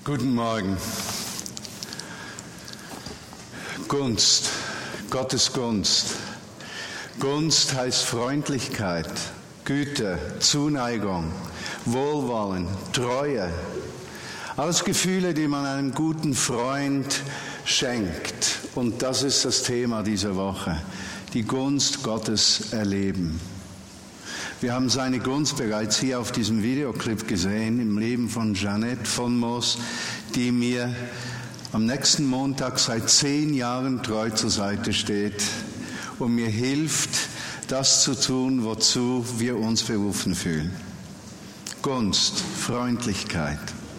Guten Morgen. Gunst, Gottes Gunst. Gunst heißt Freundlichkeit, Güte, Zuneigung, Wohlwollen, Treue. Alles Gefühle, die man einem guten Freund schenkt. Und das ist das Thema dieser Woche. Die Gunst Gottes erleben. Wir haben seine Gunst bereits hier auf diesem Videoclip gesehen, im Leben von Jeanette von Moos, die mir am nächsten Montag seit 10 Jahren treu zur Seite steht und mir hilft, das zu tun, wozu wir uns berufen fühlen. Gunst, Freundlichkeit.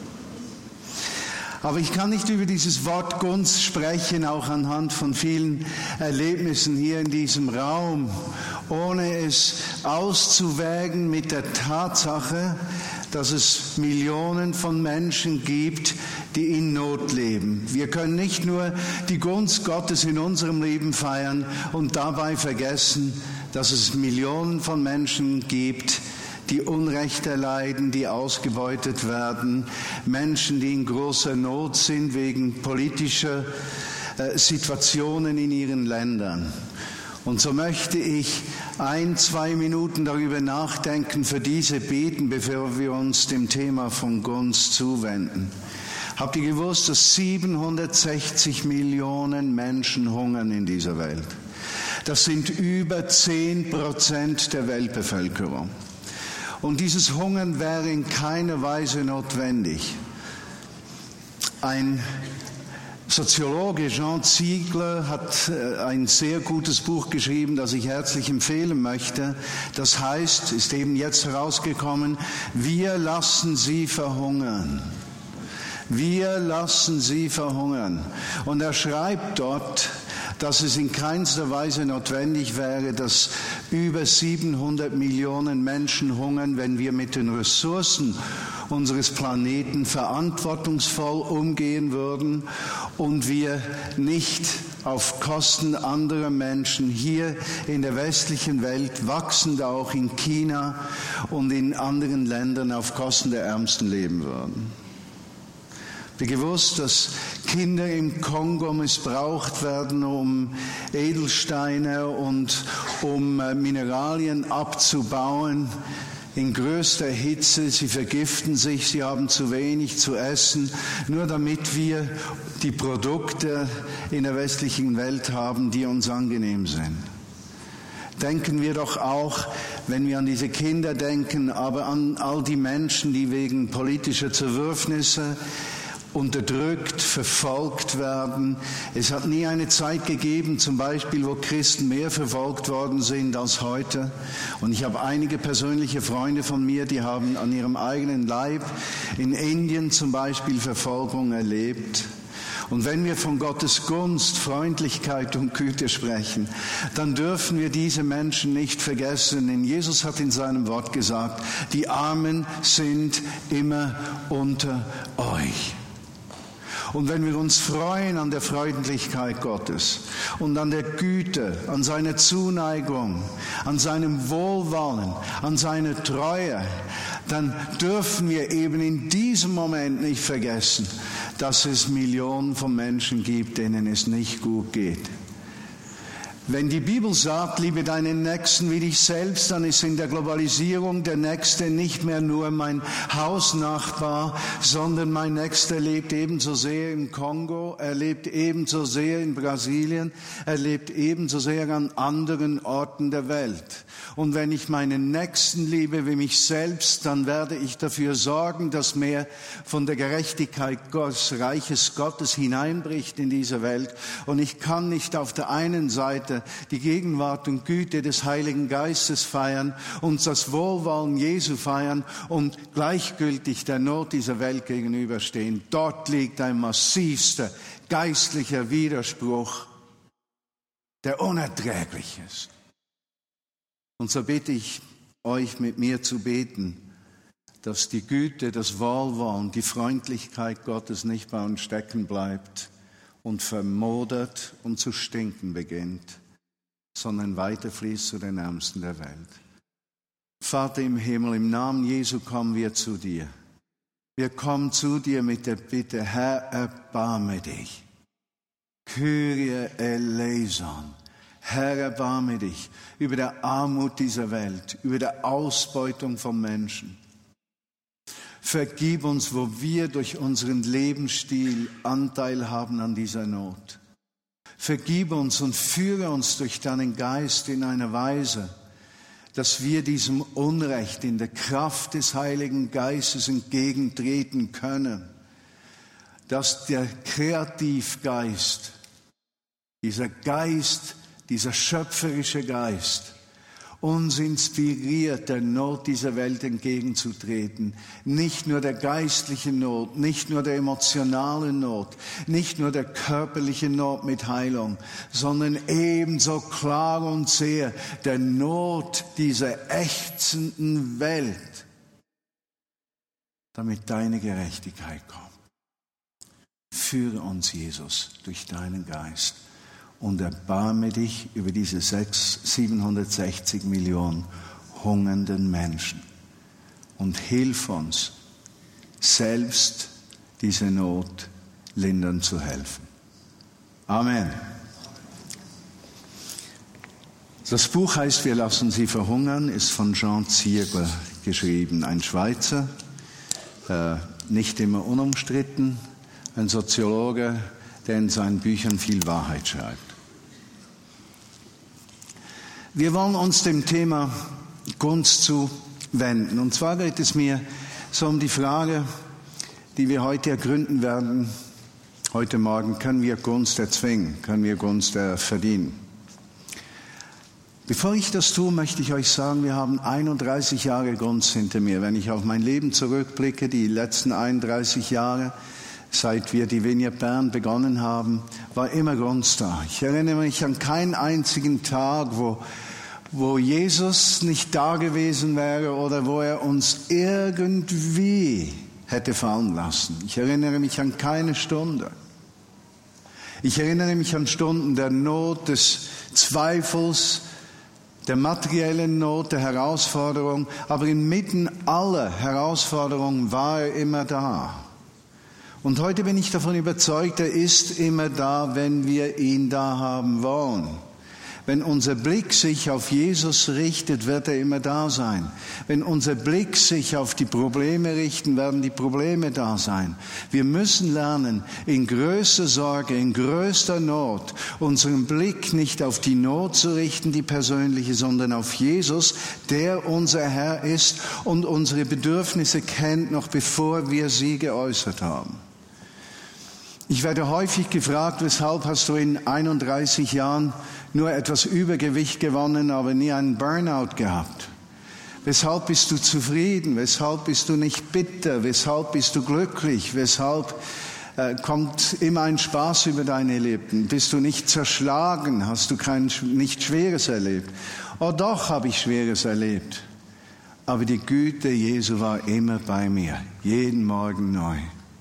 Aber ich kann nicht über dieses Wort Gunst sprechen, auch anhand von vielen Erlebnissen hier in diesem Raum, ohne es auszuwägen mit der Tatsache, dass es Millionen von Menschen gibt, die in Not leben. Wir können nicht nur die Gunst Gottes in unserem Leben feiern und dabei vergessen, dass es Millionen von Menschen gibt, die Unrecht erleiden, die ausgebeutet werden, Menschen, die in großer Not sind wegen politischer Situationen in ihren Ländern. Und so möchte ich 1-2 Minuten darüber nachdenken, für diese beten, bevor wir uns dem Thema von Gunst zuwenden. Habt ihr gewusst, dass 760 Millionen Menschen hungern in dieser Welt? Das sind über 10% der Weltbevölkerung. Und dieses Hungern wäre in keiner Weise notwendig. Ein Soziologe, Jean Ziegler, hat ein sehr gutes Buch geschrieben, das ich herzlich empfehlen möchte. Das heißt, ist eben jetzt herausgekommen, wir lassen sie verhungern. Wir lassen sie verhungern. Und er schreibt dort, dass es in keinster Weise notwendig wäre, dass über 700 Millionen Menschen hungern, wenn wir mit den Ressourcen unseres Planeten verantwortungsvoll umgehen würden und wir nicht auf Kosten anderer Menschen hier in der westlichen Welt, wachsend auch in China und in anderen Ländern, auf Kosten der Ärmsten leben würden. Habt ihr gewusst, dass Kinder im Kongo missbraucht werden, um Edelsteine und um Mineralien abzubauen? In größter Hitze, sie vergiften sich, sie haben zu wenig zu essen, nur damit wir die Produkte in der westlichen Welt haben, die uns angenehm sind. Denken wir doch auch, wenn wir an diese Kinder denken, aber an all die Menschen, die wegen politischer Zerwürfnisse unterdrückt, verfolgt werden. Es hat nie eine Zeit gegeben, zum Beispiel, wo Christen mehr verfolgt worden sind als heute. Und ich habe einige persönliche Freunde von mir, die haben an ihrem eigenen Leib in Indien zum Beispiel Verfolgung erlebt. Und wenn wir von Gottes Gunst, Freundlichkeit und Güte sprechen, dann dürfen wir diese Menschen nicht vergessen. Denn Jesus hat in seinem Wort gesagt, die Armen sind immer unter euch. Und wenn wir uns freuen an der Freundlichkeit Gottes und an der Güte, an seiner Zuneigung, an seinem Wohlwollen, an seiner Treue, dann dürfen wir eben in diesem Moment nicht vergessen, dass es Millionen von Menschen gibt, denen es nicht gut geht. Wenn die Bibel sagt, liebe deinen Nächsten wie dich selbst, dann ist in der Globalisierung der Nächste nicht mehr nur mein Hausnachbar, sondern mein Nächster lebt ebenso sehr im Kongo, er lebt ebenso sehr in Brasilien, er lebt ebenso sehr an anderen Orten der Welt. Und wenn ich meinen Nächsten liebe wie mich selbst, dann werde ich dafür sorgen, dass mehr von der Gerechtigkeit des Reiches Gottes hineinbricht in diese Welt. Und ich kann nicht auf der einen Seite die Gegenwart und Güte des Heiligen Geistes feiern und das Wohlwollen Jesu feiern und gleichgültig der Not dieser Welt gegenüberstehen. Dort liegt ein massivster geistlicher Widerspruch, der unerträglich ist. Und so bitte ich euch, mit mir zu beten, dass die Güte, das Wohlwollen, die Freundlichkeit Gottes nicht bei uns stecken bleibt und vermodert und zu stinken beginnt, sondern weiterfließt zu den Ärmsten der Welt. Vater im Himmel, im Namen Jesu kommen wir zu dir. Wir kommen zu dir mit der Bitte, Herr, erbarme dich. Kyrie eleison. Herr, erbarme dich über der Armut dieser Welt, über der Ausbeutung von Menschen. Vergib uns, wo wir durch unseren Lebensstil Anteil haben an dieser Not. Vergib uns und führe uns durch deinen Geist in einer Weise, dass wir diesem Unrecht in der Kraft des Heiligen Geistes entgegentreten können, dass der Kreativgeist, dieser schöpferische Geist, uns inspiriert, der Not dieser Welt entgegenzutreten. Nicht nur der geistlichen Not, nicht nur der emotionalen Not, nicht nur der körperlichen Not mit Heilung, sondern ebenso klar und sehr der Not dieser ächzenden Welt, damit deine Gerechtigkeit kommt. Führe uns, Jesus, durch deinen Geist. Und erbarme dich über diese 760 Millionen hungernden Menschen. Und hilf uns, selbst diese Not lindern zu helfen. Amen. Das Buch heißt Wir lassen sie verhungern, ist von Jean Ziegler geschrieben. Ein Schweizer, nicht immer unumstritten, ein Soziologe, der in seinen Büchern viel Wahrheit schreibt. Wir wollen uns dem Thema Gunst zuwenden. Und zwar geht es mir so um die Frage, die wir heute ergründen werden, heute Morgen: Können wir Gunst erzwingen? Können wir Gunst verdienen? Bevor ich das tue, möchte ich euch sagen, wir haben 31 Jahre Gunst hinter mir. Wenn ich auf mein Leben zurückblicke, die letzten 31 Jahre, seit wir die Vineyard Bern begonnen haben, war immer Gunst da. Ich erinnere mich an keinen einzigen Tag, wo Jesus nicht da gewesen wäre oder wo er uns irgendwie hätte fallen lassen. Ich erinnere mich an keine Stunde. Ich erinnere mich an Stunden der Not, des Zweifels, der materiellen Not, der Herausforderung. Aber inmitten aller Herausforderungen war er immer da. Und heute bin ich davon überzeugt, er ist immer da, wenn wir ihn da haben wollen. Wenn unser Blick sich auf Jesus richtet, wird er immer da sein. Wenn unser Blick sich auf die Probleme richten, werden die Probleme da sein. Wir müssen lernen, in größter Sorge, in größter Not, unseren Blick nicht auf die Not zu richten, die persönliche, sondern auf Jesus, der unser Herr ist und unsere Bedürfnisse kennt, noch bevor wir sie geäußert haben. Ich werde häufig gefragt, weshalb hast du in 31 Jahren nur etwas Übergewicht gewonnen, aber nie einen Burnout gehabt? Weshalb bist du zufrieden? Weshalb bist du nicht bitter? Weshalb bist du glücklich? Weshalb kommt immer ein Spaß über deine Lippen? Bist du nicht zerschlagen? Hast du nicht Schweres erlebt? Oh doch, habe ich Schweres erlebt. Aber die Güte Jesu war immer bei mir, jeden Morgen neu.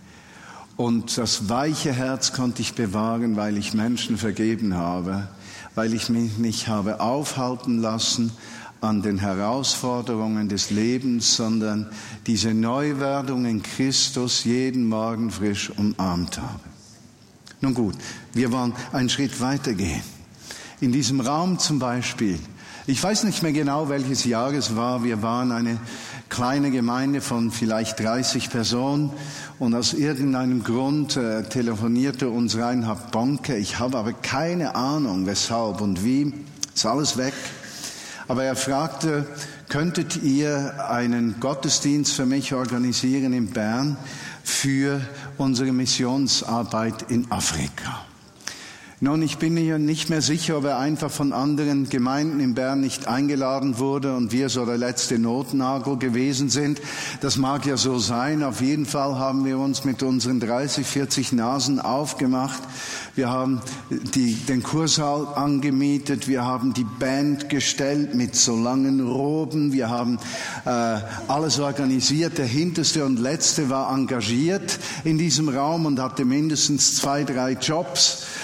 Und das weiche Herz konnte ich bewahren, weil ich Menschen vergeben habe, weil ich mich nicht habe aufhalten lassen an den Herausforderungen des Lebens, sondern diese Neuwerdung in Christus jeden Morgen frisch umarmt habe. Nun gut, wir wollen einen Schritt weitergehen. In diesem Raum zum Beispiel, ich weiß nicht mehr genau, welches Jahr es war, wir waren eine kleine Gemeinde von vielleicht 30 Personen und aus irgendeinem Grund telefonierte uns Reinhard Bonke. Ich habe aber keine Ahnung, weshalb und wie, ist alles weg. Aber er fragte, könntet ihr einen Gottesdienst für mich organisieren in Bern für unsere Missionsarbeit in Afrika? Nun, ich bin mir nicht mehr sicher, ob er einfach von anderen Gemeinden in Bern nicht eingeladen wurde und wir so der letzte Notnagel gewesen sind. Das mag ja so sein. Auf jeden Fall haben wir uns mit unseren 30, 40 Nasen aufgemacht. Wir haben den Kursaal angemietet. Wir haben die Band gestellt mit so langen Roben. Wir haben alles organisiert. Der Hinterste und Letzte war engagiert in diesem Raum und hatte mindestens 2, 3 Jobs. Und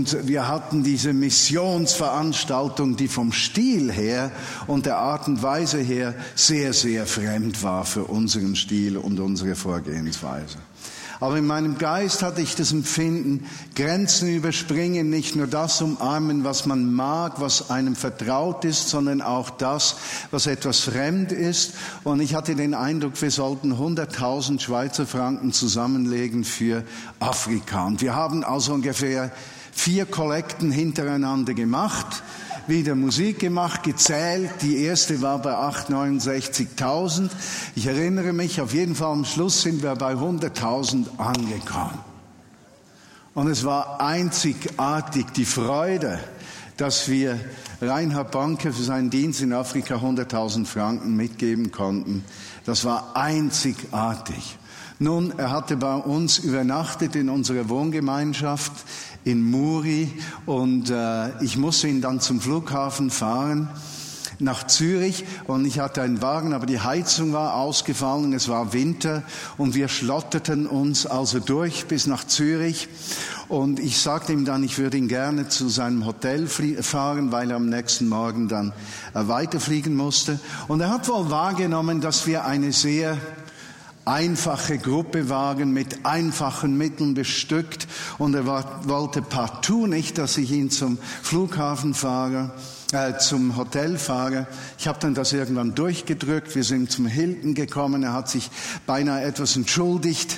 Und wir hatten diese Missionsveranstaltung, die vom Stil her und der Art und Weise her sehr, sehr fremd war für unseren Stil und unsere Vorgehensweise. Aber in meinem Geist hatte ich das Empfinden, Grenzen überspringen, nicht nur das umarmen, was man mag, was einem vertraut ist, sondern auch das, was etwas fremd ist. Und ich hatte den Eindruck, wir sollten 100.000 Schweizer Franken zusammenlegen für Afrika. Und wir haben also ungefähr 4 Kollekten hintereinander gemacht, wieder Musik gemacht, gezählt. Die erste war bei 69.000. Ich erinnere mich, auf jeden Fall am Schluss sind wir bei 100.000 angekommen. Und es war einzigartig die Freude, dass wir Reinhard Banke für seinen Dienst in Afrika 100.000 Franken mitgeben konnten. Das war einzigartig. Nun, er hatte bei uns übernachtet in unserer Wohngemeinschaft in Muri und ich musste ihn dann zum Flughafen fahren nach Zürich und ich hatte einen Wagen, aber die Heizung war ausgefallen, es war Winter und wir schlotterten uns also durch bis nach Zürich und ich sagte ihm dann, ich würde ihn gerne zu seinem Hotel fahren, weil er am nächsten Morgen dann weiterfliegen musste und er hat wohl wahrgenommen, dass wir eine sehr einfache Gruppe waren, mit einfachen Mitteln bestückt und er wollte partout nicht, dass ich ihn zum Flughafen fahre, zum Hotel fahre. Ich habe dann das irgendwann durchgedrückt, wir sind zum Hilton gekommen, er hat sich beinahe etwas entschuldigt,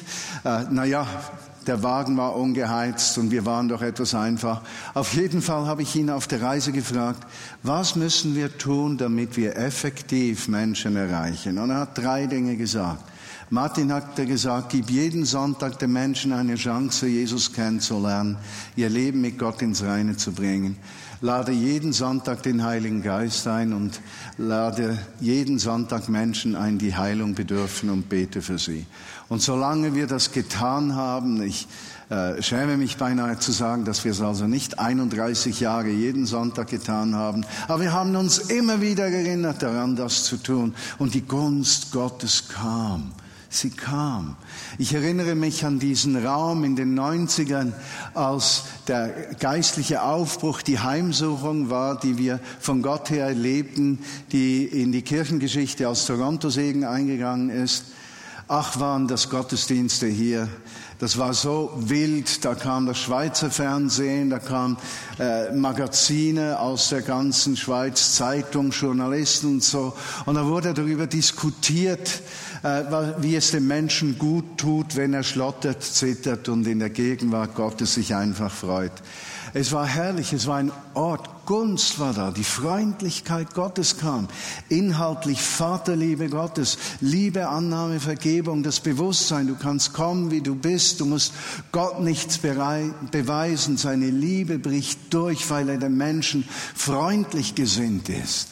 der Wagen war ungeheizt und wir waren doch etwas einfach. Auf jeden Fall habe ich ihn auf der Reise gefragt, was müssen wir tun, damit wir effektiv Menschen erreichen? Und er hat 3 Dinge gesagt. Martin hat gesagt, gib jeden Sonntag den Menschen eine Chance, Jesus kennenzulernen, ihr Leben mit Gott ins Reine zu bringen. Lade jeden Sonntag den Heiligen Geist ein und lade jeden Sonntag Menschen ein, die Heilung bedürfen und bete für sie. Und solange wir das getan haben, ich schäme mich beinahe zu sagen, dass wir es also nicht 31 Jahre jeden Sonntag getan haben, aber wir haben uns immer wieder erinnert daran, das zu tun. Und die Gunst Gottes kam. Sie kam. Ich erinnere mich an diesen Raum in den 90ern, als der geistliche Aufbruch, die Heimsuchung war, die wir von Gott her erlebten, die in die Kirchengeschichte als Toronto-Segen eingegangen ist. Ach, waren das Gottesdienste hier. Das war so wild, da kam das Schweizer Fernsehen, da kamen Magazine aus der ganzen Schweiz, Zeitung, Journalisten und so. Und da wurde darüber diskutiert, wie es dem Menschen gut tut, wenn er schlottert, zittert und in der Gegenwart Gottes sich einfach freut. Es war herrlich, es war ein Ort, Gunst war da, die Freundlichkeit Gottes kam, inhaltlich Vaterliebe Gottes, Liebe, Annahme, Vergebung, das Bewusstsein, du kannst kommen, wie du bist, du musst Gott nichts beweisen, seine Liebe bricht durch, weil er den Menschen freundlich gesinnt ist.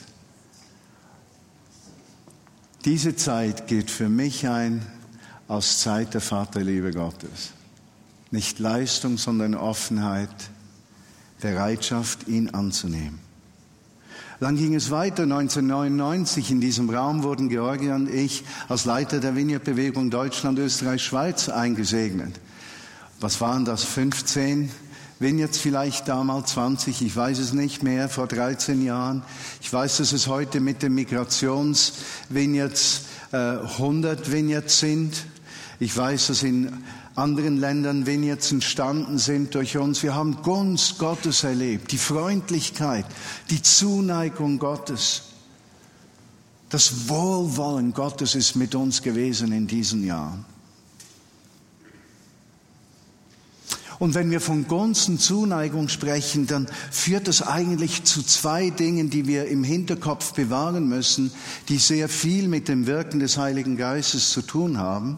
Diese Zeit geht für mich ein als Zeit der Vaterliebe Gottes. Nicht Leistung, sondern Offenheit, Bereitschaft, ihn anzunehmen. Dann ging es weiter, 1999, in diesem Raum wurden Georgi und ich als Leiter der Vineyard-Bewegung Deutschland, Österreich, Schweiz eingesegnet. Was waren das, 15 Vineyards vielleicht damals, 20, ich weiß es nicht mehr, vor 13 Jahren. Ich weiß, dass es heute mit den Migrations-Vineyards 100 Vineyards sind. Ich weiß, dass in anderen Ländern Vineyards entstanden sind durch uns. Wir haben Gunst Gottes erlebt, die Freundlichkeit, die Zuneigung Gottes. Das Wohlwollen Gottes ist mit uns gewesen in diesen Jahren. Und wenn wir von Gunst und Zuneigung sprechen, dann führt das eigentlich zu 2 Dingen, die wir im Hinterkopf bewahren müssen, die sehr viel mit dem Wirken des Heiligen Geistes zu tun haben.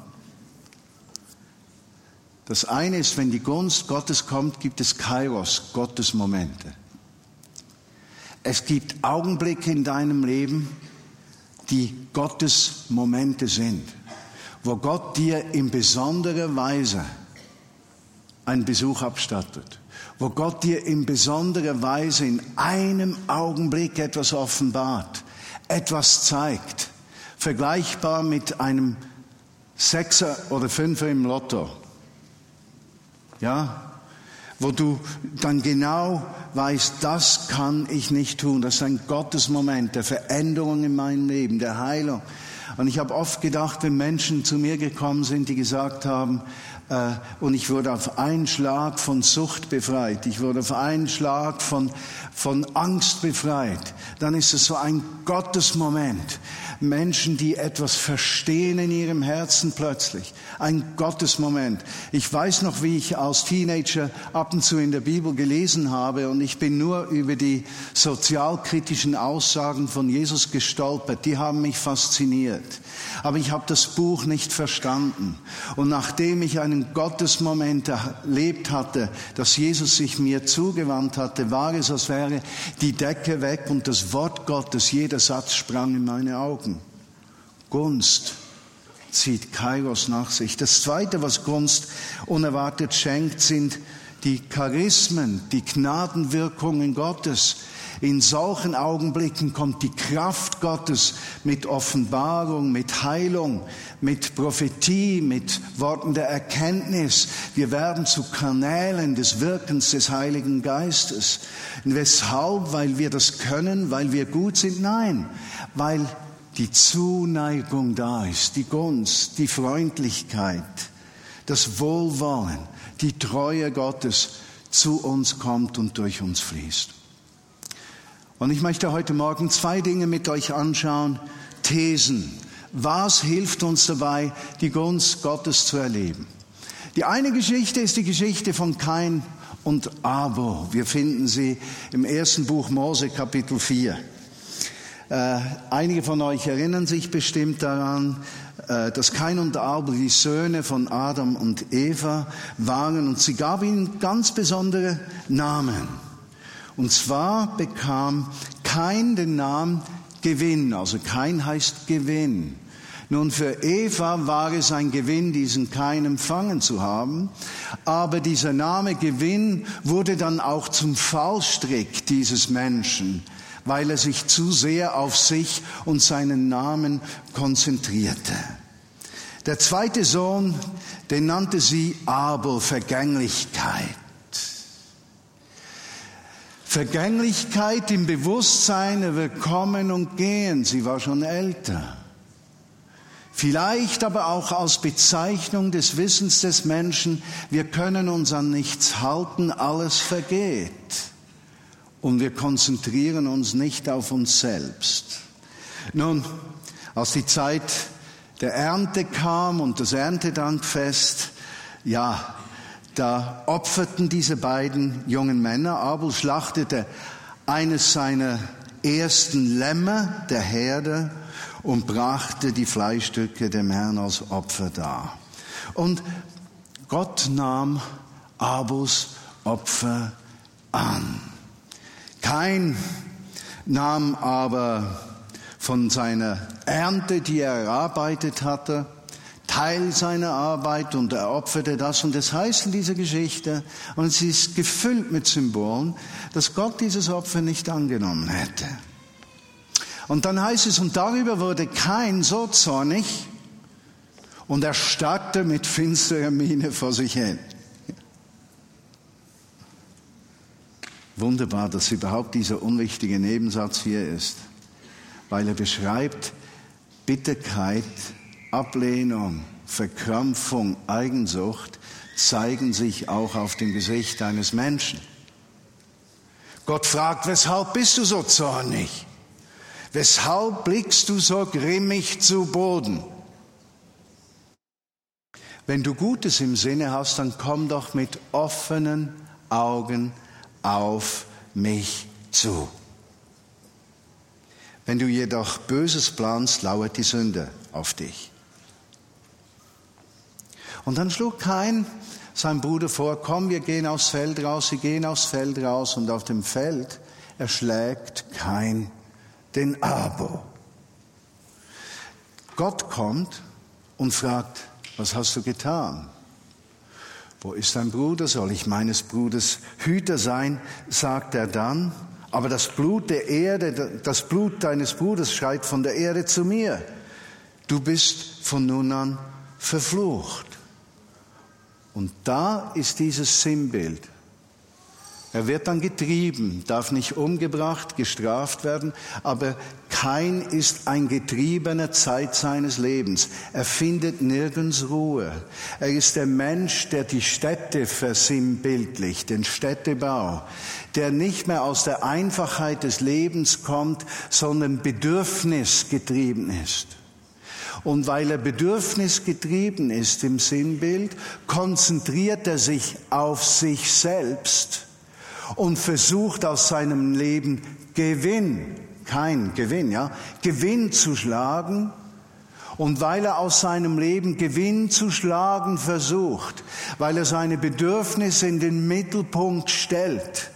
Das eine ist, wenn die Gunst Gottes kommt, gibt es Kairos, Gottes Momente. Es gibt Augenblicke in deinem Leben, die Gottes Momente sind, wo Gott dir in besonderer Weise einen Besuch abstattet, wo Gott dir in besonderer Weise in einem Augenblick etwas offenbart, etwas zeigt, vergleichbar mit einem 6er oder 5er im Lotto. Ja, wo du dann genau weißt, das kann ich nicht tun. Das ist ein Gottesmoment der Veränderung in meinem Leben, der Heilung. Und ich habe oft gedacht, wenn Menschen zu mir gekommen sind, die gesagt haben, und ich wurde auf einen Schlag von Sucht befreit, ich wurde auf einen Schlag von Angst befreit, dann ist es so ein Gottesmoment. Menschen, die etwas verstehen in ihrem Herzen plötzlich. Ein Gottesmoment. Ich weiß noch, wie ich als Teenager ab und zu in der Bibel gelesen habe und ich bin nur über die sozialkritischen Aussagen von Jesus gestolpert. Die haben mich fasziniert. Aber ich habe das Buch nicht verstanden. Und nachdem ich einen Gottesmoment erlebt hatte, dass Jesus sich mir zugewandt hatte, war es, als wäre die Decke weg und das Wort Gottes, jeder Satz sprang in meine Augen. Gunst zieht Kairos nach sich. Das Zweite, was Gunst unerwartet schenkt, sind die Charismen, die Gnadenwirkungen Gottes. In solchen Augenblicken kommt die Kraft Gottes mit Offenbarung, mit Heilung, mit Prophetie, mit Worten der Erkenntnis. Wir werden zu Kanälen des Wirkens des Heiligen Geistes. Und weshalb? Weil wir das können, weil wir gut sind? Nein, weil die Zuneigung da ist, die Gunst, die Freundlichkeit, das Wohlwollen, die Treue Gottes zu uns kommt und durch uns fließt. Und ich möchte heute Morgen 2 Dinge mit euch anschauen. Thesen. Was hilft uns dabei, die Gunst Gottes zu erleben? Die eine Geschichte ist die Geschichte von Kain und Abel. Wir finden sie im 1. Buch Mose, Kapitel 4. Einige von euch erinnern sich bestimmt daran, dass Kain und Abel die Söhne von Adam und Eva waren und sie gab ihnen ganz besondere Namen. Und zwar bekam Kain den Namen Gewinn, also Kain heißt Gewinn. Nun, für Eva war es ein Gewinn, diesen Kain empfangen zu haben, aber dieser Name Gewinn wurde dann auch zum Fallstrick dieses Menschen, weil er sich zu sehr auf sich und seinen Namen konzentrierte. Der zweite Sohn, den nannte sie Abel, Vergänglichkeit. Vergänglichkeit im Bewusstsein, er wird kommen und gehen. Sie war schon älter. Vielleicht aber auch als Bezeichnung des Wissens des Menschen, wir können uns an nichts halten, alles vergeht. Und wir konzentrieren uns nicht auf uns selbst. Nun, als die Zeit der Ernte kam und das Erntedankfest, ja, da opferten diese beiden jungen Männer. Abel schlachtete eines seiner ersten Lämmer der Herde und brachte die Fleischstücke dem Herrn als Opfer dar. Und Gott nahm Abels Opfer an. Kain nahm aber von seiner Ernte, die er erarbeitet hatte, Teil seiner Arbeit und er opferte das. Und es heißt in dieser Geschichte, und sie ist gefüllt mit Symbolen, dass Gott dieses Opfer nicht angenommen hätte. Und dann heißt es, und darüber wurde Kain so zornig und er starrte mit finsterer Miene vor sich hin. Wunderbar, dass überhaupt dieser unwichtige Nebensatz hier ist, weil er beschreibt Bitterkeit, Ablehnung, Verkrampfung, Eigensucht zeigen sich auch auf dem Gesicht eines Menschen. Gott fragt, weshalb bist du so zornig? Weshalb blickst du so grimmig zu Boden? Wenn du Gutes im Sinne hast, dann komm doch mit offenen Augen auf mich zu. Wenn du jedoch Böses planst, lauert die Sünde auf dich. Und dann schlug Kain sein Bruder vor, komm, wir gehen aufs Feld raus. Sie gehen aufs Feld raus und auf dem Feld erschlägt Kain den Abel. Gott kommt und fragt, was hast du getan? Wo ist dein Bruder? Soll ich meines Bruders Hüter sein? Sagt er dann. Aber das Blut der Erde, das Blut deines Bruders schreit von der Erde zu mir. Du bist von nun an verflucht. Und da ist dieses Sinnbild Er wird dann getrieben, darf nicht umgebracht, gestraft werden, aber Kain ist ein Getriebener Zeit seines Lebens. Er findet nirgends Ruhe. Er ist der Mensch, der die Städte versinnbildlicht, den Städtebau, der nicht mehr aus der Einfachheit des Lebens kommt, sondern bedürfnisgetrieben ist. Und weil er bedürfnisgetrieben ist im Sinnbild, konzentriert er sich auf sich selbst und versucht aus seinem Leben Gewinn zu schlagen. Und weil er aus seinem Leben Gewinn zu schlagen versucht, weil er seine Bedürfnisse in den Mittelpunkt stellt,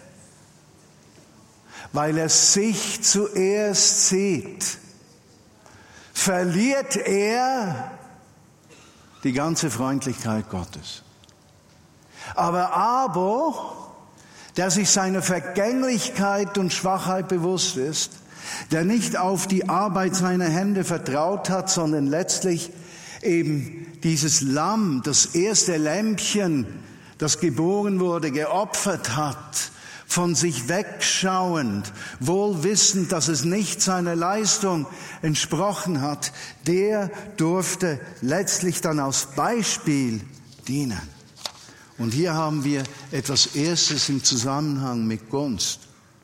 weil er sich zuerst sieht, verliert er die ganze Freundlichkeit Gottes. Aber Abel, der sich seiner Vergänglichkeit und Schwachheit bewusst ist, der nicht auf die Arbeit seiner Hände vertraut hat, sondern letztlich eben dieses Lamm, das erste Lämpchen, das geboren wurde, geopfert hat, von sich wegschauend, wohl wissend, dass es nicht seiner Leistung entsprochen hat, der durfte letztlich dann als Beispiel dienen. Und hier haben wir etwas Erstes im Zusammenhang mit Gunst.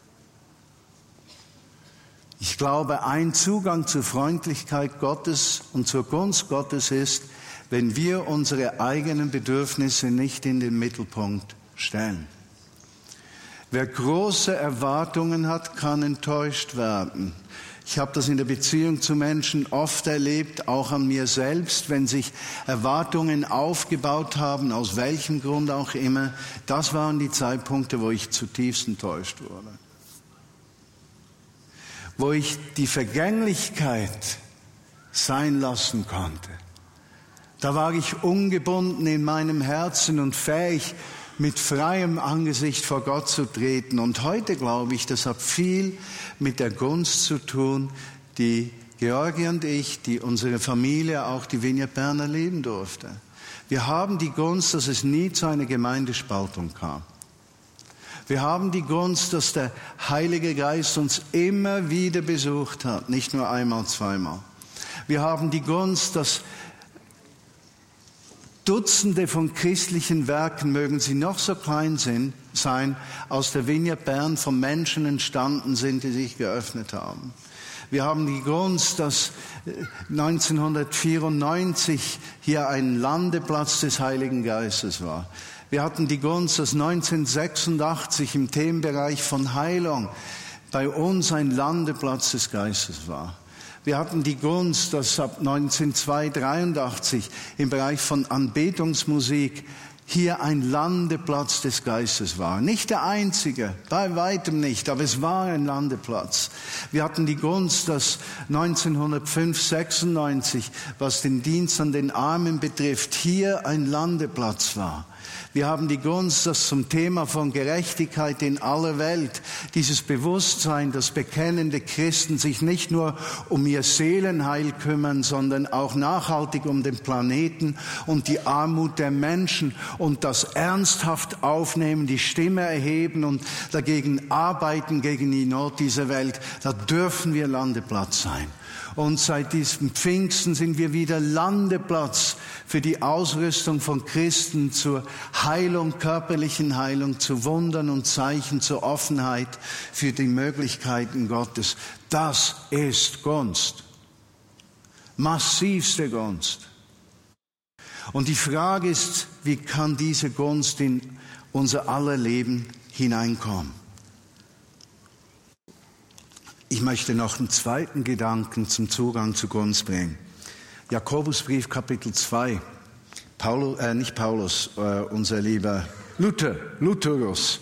Ich glaube, ein Zugang zur Freundlichkeit Gottes und zur Gunst Gottes ist, wenn wir unsere eigenen Bedürfnisse nicht in den Mittelpunkt stellen. Wer große Erwartungen hat, kann enttäuscht werden. Ich habe das in der Beziehung zu Menschen oft erlebt, auch an mir selbst, wenn sich Erwartungen aufgebaut haben, aus welchem Grund auch immer. Das waren die Zeitpunkte, wo ich zutiefst enttäuscht wurde. Wo ich die Vergänglichkeit sein lassen konnte. Da war ich ungebunden in meinem Herzen und fähig, mit freiem Angesicht vor Gott zu treten. Und heute glaube ich, das hat viel mit der Gunst zu tun, die Georgi und ich, die unsere Familie, auch die Vineyard Bern erleben durfte. Wir haben die Gunst, dass es nie zu einer Gemeindespaltung kam. Wir haben die Gunst, dass der Heilige Geist uns immer wieder besucht hat, nicht nur einmal, zweimal. Wir haben die Gunst, dass Dutzende von christlichen Werken, mögen sie noch so klein sein, aus der Vineyard Bern von Menschen entstanden sind, die sich geöffnet haben. Wir haben die Gunst, dass 1994 hier ein Landeplatz des Heiligen Geistes war. Wir hatten die Gunst, dass 1986 im Themenbereich von Heilung bei uns ein Landeplatz des Geistes war. Wir hatten die Gunst, dass ab 1983 im Bereich von Anbetungsmusik hier ein Landeplatz des Geistes war. Nicht der einzige, bei weitem nicht, aber es war ein Landeplatz. Wir hatten die Gunst, dass 1996, was den Dienst an den Armen betrifft, hier ein Landeplatz war. Wir haben die Gunst, dass zum Thema von Gerechtigkeit in aller Welt dieses Bewusstsein, dass bekennende Christen sich nicht nur um ihr Seelenheil kümmern, sondern auch nachhaltig um den Planeten und die Armut der Menschen und das ernsthaft aufnehmen, die Stimme erheben und dagegen arbeiten, gegen die Not dieser Welt. Da dürfen wir Landeplatz sein. Und seit diesem Pfingsten sind wir wieder Landeplatz für die Ausrüstung von Christen zur Heilung, körperlichen Heilung, zu Wundern und Zeichen, zur Offenheit für die Möglichkeiten Gottes. Das ist Gunst. Massivste Gunst. Und die Frage ist, wie kann diese Gunst in unser aller Leben hineinkommen? Ich möchte noch einen zweiten Gedanken zum Zugang zu Gunst bringen. Jakobusbrief Kapitel 2. Unser lieber Lutherus,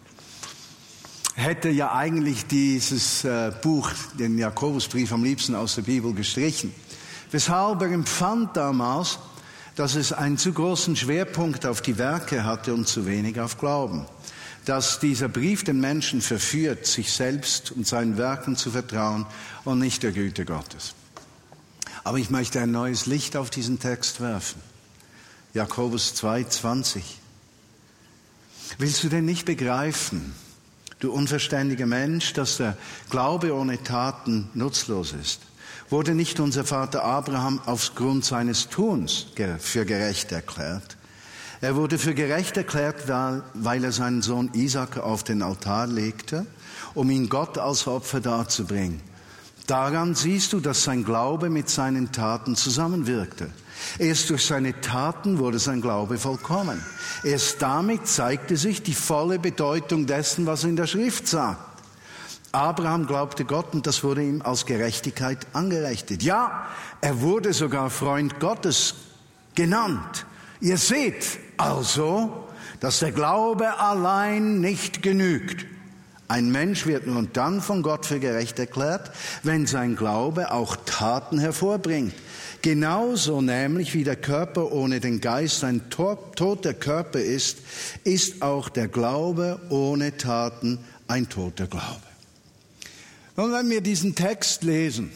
hätte ja eigentlich dieses Buch, den Jakobusbrief, am liebsten aus der Bibel gestrichen. Weshalb er empfand damals, dass es einen zu großen Schwerpunkt auf die Werke hatte und zu wenig auf Glauben. Dass dieser Brief den Menschen verführt, sich selbst und seinen Werken zu vertrauen und nicht der Güte Gottes. Aber ich möchte ein neues Licht auf diesen Text werfen. Jakobus 2,20. Willst du denn nicht begreifen, du unverständiger Mensch, dass der Glaube ohne Taten nutzlos ist? Wurde nicht unser Vater Abraham aufgrund seines Tuns für gerecht erklärt? Er wurde für gerecht erklärt, weil er seinen Sohn Isaak auf den Altar legte, um ihn Gott als Opfer darzubringen. Daran siehst du, dass sein Glaube mit seinen Taten zusammenwirkte. Erst durch seine Taten wurde sein Glaube vollkommen. Erst damit zeigte sich die volle Bedeutung dessen, was in der Schrift sagt. Abraham glaubte Gott und das wurde ihm als Gerechtigkeit angerechnet. Ja, er wurde sogar Freund Gottes genannt. Ihr seht also, dass der Glaube allein nicht genügt. Ein Mensch wird nur dann von Gott für gerecht erklärt, wenn sein Glaube auch Taten hervorbringt. Genauso nämlich wie der Körper ohne den Geist ein toter Körper ist, ist auch der Glaube ohne Taten ein toter Glaube. Und wenn wir diesen Text lesen,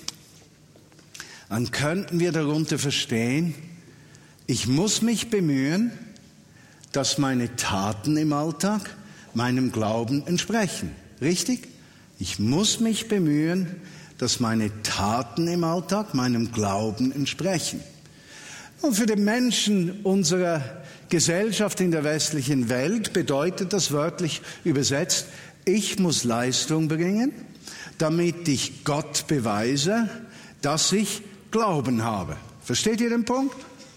dann könnten wir darunter verstehen, ich muss mich bemühen, dass meine Taten im Alltag meinem Glauben entsprechen. Richtig? Ich muss mich bemühen, dass meine Taten im Alltag meinem Glauben entsprechen. Und für den Menschen unserer Gesellschaft in der westlichen Welt bedeutet das wörtlich übersetzt, ich muss Leistung bringen, damit ich Gott beweise, dass ich Glauben habe. Versteht ihr den Punkt?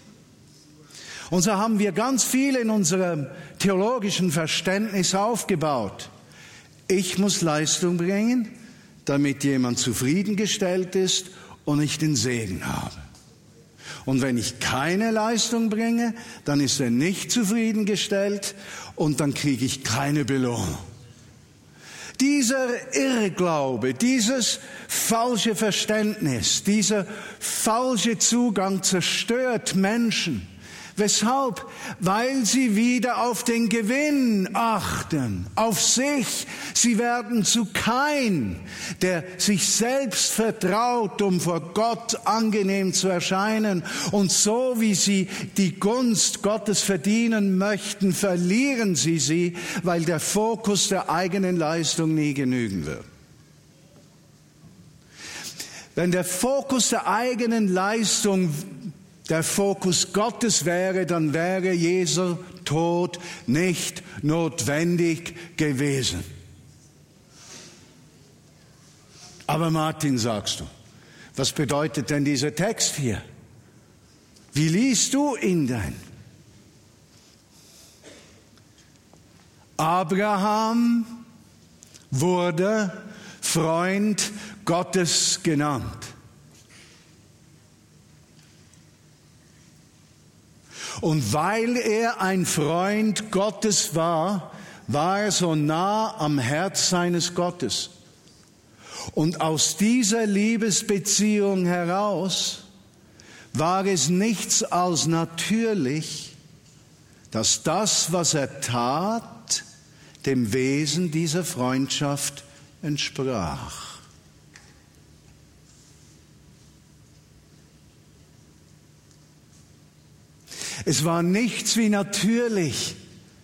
Und so haben wir ganz viel in unserem theologischen Verständnis aufgebaut. Ich muss Leistung bringen, damit jemand zufriedengestellt ist und ich den Segen habe. Und wenn ich keine Leistung bringe, dann ist er nicht zufriedengestellt und dann kriege ich keine Belohnung. Dieser Irrglaube, dieses falsche Verständnis, dieser falsche Zugang zerstört Menschen. Weshalb? Weil sie wieder auf den Gewinn achten, auf sich. Sie werden zu Kain, der sich selbst vertraut, um vor Gott angenehm zu erscheinen. Und so wie sie die Gunst Gottes verdienen möchten, verlieren sie, weil der Fokus der eigenen Leistung nie genügen wird. Wenn der Fokus der eigenen Leistung der Fokus Gottes wäre, dann wäre Jesu Tod nicht notwendig gewesen. Aber Martin, sagst du, was bedeutet denn dieser Text hier? Wie liest du ihn denn? Abraham wurde Freund Gottes genannt. Und weil er ein Freund Gottes war, war er so nah am Herz seines Gottes. Und aus dieser Liebesbeziehung heraus war es nichts als natürlich, dass das, was er tat, dem Wesen dieser Freundschaft entsprach. Es war nichts wie natürlich,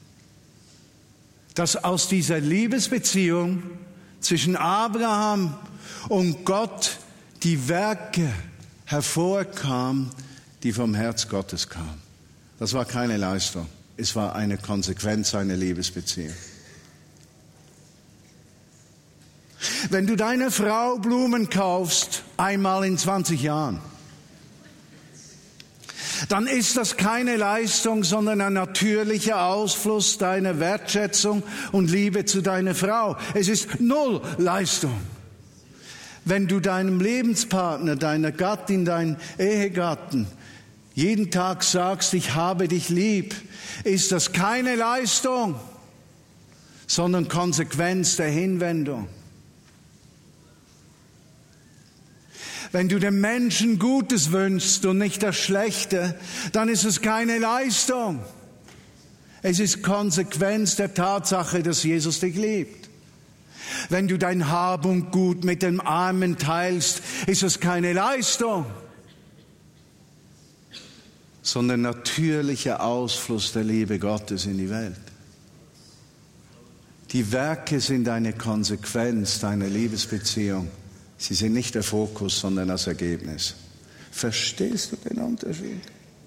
dass aus dieser Liebesbeziehung zwischen Abraham und Gott die Werke hervorkamen, die vom Herz Gottes kamen. Das war keine Leistung, es war eine Konsequenz einer Liebesbeziehung. Wenn du deiner Frau Blumen kaufst, einmal in 20 Jahren, dann ist das keine Leistung, sondern ein natürlicher Ausfluss deiner Wertschätzung und Liebe zu deiner Frau. Es ist null Leistung. Wenn du deinem Lebenspartner, deiner Gattin, deinem Ehegatten jeden Tag sagst, ich habe dich lieb, ist das keine Leistung, sondern Konsequenz der Hinwendung. Wenn du dem Menschen Gutes wünschst und nicht das Schlechte, dann ist es keine Leistung. Es ist Konsequenz der Tatsache, dass Jesus dich liebt. Wenn du dein Hab und Gut mit dem Armen teilst, ist es keine Leistung, sondern natürlicher Ausfluss der Liebe Gottes in die Welt. Die Werke sind eine Konsequenz deiner Liebesbeziehung. Sie sind nicht der Fokus, sondern das Ergebnis. Verstehst du den Unterschied?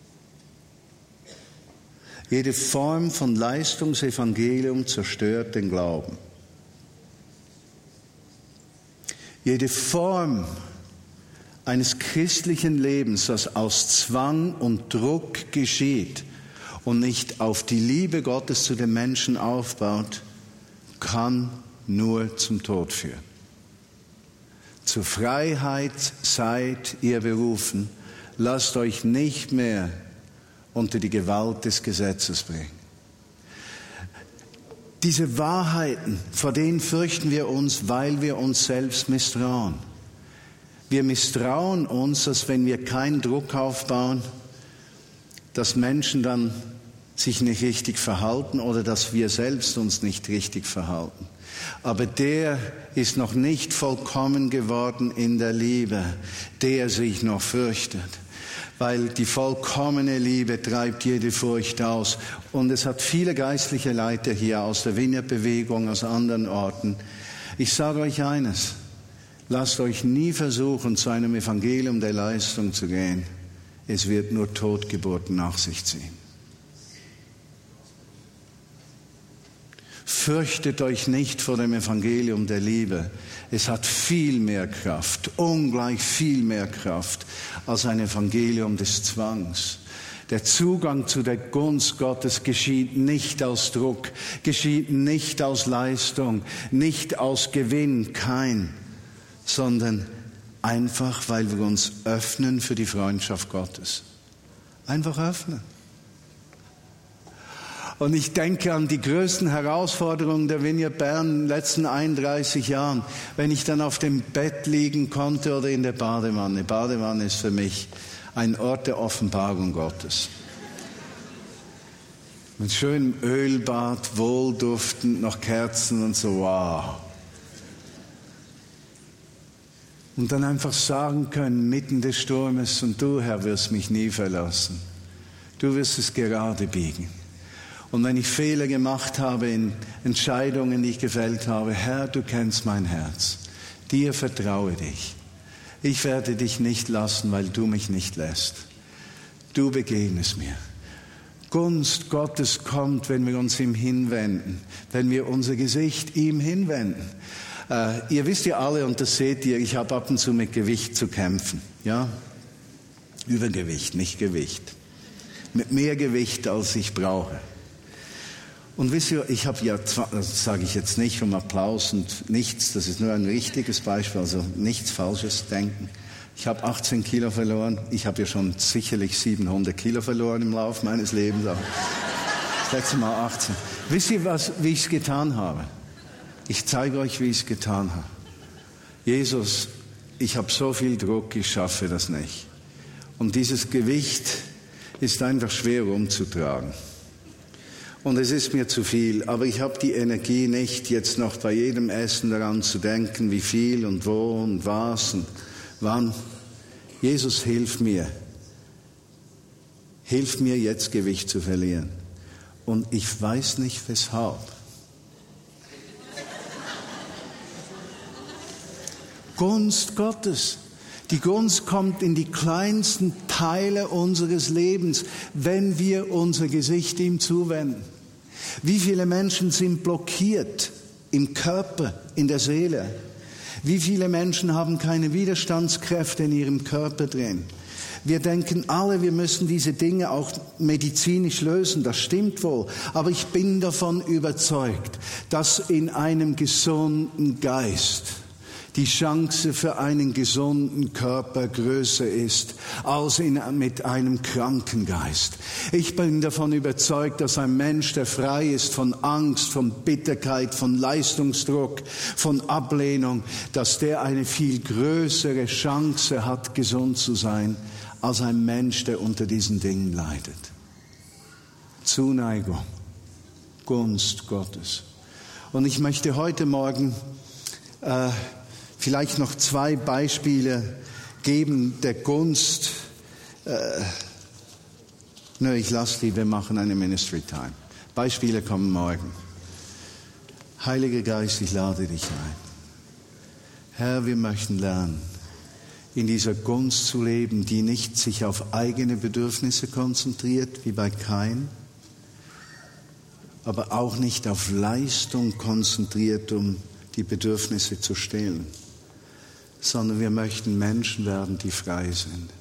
Jede Form von Leistungsevangelium zerstört den Glauben. Jede Form eines christlichen Lebens, das aus Zwang und Druck geschieht und nicht auf die Liebe Gottes zu den Menschen aufbaut, kann nur zum Tod führen. Zur Freiheit seid ihr berufen. Lasst euch nicht mehr unter die Gewalt des Gesetzes bringen. Diese Wahrheiten, vor denen fürchten wir uns, weil wir uns selbst misstrauen. Wir misstrauen uns, dass wenn wir keinen Druck aufbauen, dass Menschen dann sich nicht richtig verhalten oder dass wir selbst uns nicht richtig verhalten. Aber der ist noch nicht vollkommen geworden in der Liebe, der sich noch fürchtet. Weil die vollkommene Liebe treibt jede Furcht aus. Und es hat viele geistliche Leiter hier aus der Vineyard-Bewegung, aus anderen Orten. Ich sage euch eines, lasst euch nie versuchen, zu einem Evangelium der Leistung zu gehen. Es wird nur Totgeburten nach sich ziehen. Fürchtet euch nicht vor dem Evangelium der Liebe. Es hat viel mehr Kraft, ungleich viel mehr Kraft als ein Evangelium des Zwangs. Der Zugang zu der Gunst Gottes geschieht nicht aus Druck, geschieht nicht aus Leistung, nicht aus Gewinn, sondern einfach, weil wir uns öffnen für die Freundschaft Gottes. Einfach öffnen. Und ich denke an die größten Herausforderungen der Vineyard Bern in den letzten 31 Jahren, wenn ich dann auf dem Bett liegen konnte oder in der Badewanne. Badewanne ist für mich ein Ort der Offenbarung Gottes. Mit schönem Ölbad, wohlduftend, noch Kerzen und so, wow. Und dann einfach sagen können, mitten des Sturmes, und du, Herr, wirst mich nie verlassen. Du wirst es gerade biegen. Und wenn ich Fehler gemacht habe in Entscheidungen, die ich gefällt habe, Herr, du kennst mein Herz. Dir vertraue dich. Ich werde dich nicht lassen, weil du mich nicht lässt. Du begegnest mir. Gunst Gottes kommt, wenn wir uns ihm hinwenden, wenn wir unser Gesicht ihm hinwenden. Ihr wisst ja alle, und das seht ihr, ich habe ab und zu mit Gewicht zu kämpfen. Ja? Übergewicht, nicht Gewicht. Mit mehr Gewicht, als ich brauche. Und wisst ihr, ich habe ja, das sage ich jetzt nicht um Applaus und nichts, das ist nur ein richtiges Beispiel, also nichts Falsches denken. Ich habe 18 Kilo verloren, ich habe ja schon sicherlich 700 Kilo verloren im Laufe meines Lebens, aber das letzte Mal 18. Wisst ihr, wie ich es getan habe? Ich zeige euch, wie ich es getan habe. Jesus, ich habe so viel Druck, ich schaffe das nicht. Und dieses Gewicht ist einfach schwer umzutragen. Und es ist mir zu viel, aber ich habe die Energie nicht, jetzt noch bei jedem Essen daran zu denken, wie viel und wo und was und wann. Jesus, hilf mir. Hilf mir jetzt, Gewicht zu verlieren. Und ich weiß nicht, weshalb. Gunst Gottes. Die Gunst kommt in die kleinsten Teile unseres Lebens, wenn wir unser Gesicht ihm zuwenden. Wie viele Menschen sind blockiert im Körper, in der Seele? Wie viele Menschen haben keine Widerstandskräfte in ihrem Körper drin? Wir denken alle, wir müssen diese Dinge auch medizinisch lösen, das stimmt wohl. Aber ich bin davon überzeugt, dass in einem gesunden Geist die Chance für einen gesunden Körper größer ist als mit einem kranken Geist. Ich bin davon überzeugt, dass ein Mensch, der frei ist von Angst, von Bitterkeit, von Leistungsdruck, von Ablehnung, dass der eine viel größere Chance hat, gesund zu sein, als ein Mensch, der unter diesen Dingen leidet. Zuneigung, Gunst Gottes. Und ich möchte heute Morgen vielleicht noch 2 Beispiele geben der Gunst. Ich lasse die, wir machen eine Ministry Time. Beispiele kommen morgen. Heiliger Geist, ich lade dich ein. Herr, wir möchten lernen, in dieser Gunst zu leben, die nicht sich auf eigene Bedürfnisse konzentriert, wie bei Kain, aber auch nicht auf Leistung konzentriert, um die Bedürfnisse zu stillen, sondern wir möchten Menschen werden, die frei sind.